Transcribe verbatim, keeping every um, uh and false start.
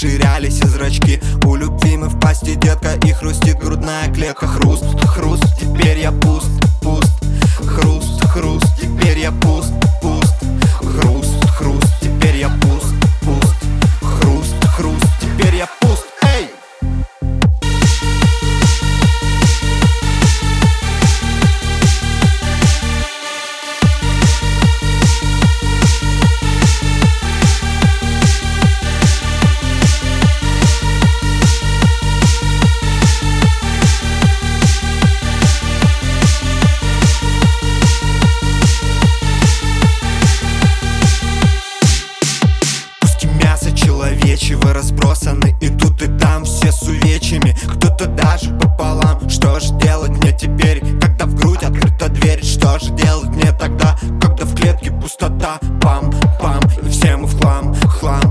расширялись и зрачки. У любви мы в пасти, детка, и хрустит грудная клетка. Хруст, хруст, теперь я пуст, пуст. Хруст, хруст, теперь я пуст, пуст. Хруст, хруст, теперь я пуст, пуст. Хруст, хруст, теперь я пуст. Эй! Человечьи разбросаны и тут и там, все с увечьями, кто-то даже пополам. Что же делать мне теперь, когда в грудь открыта дверь? Что же делать мне тогда, когда в клетке пустота? Пам-пам, и все мы в хлам, хлам.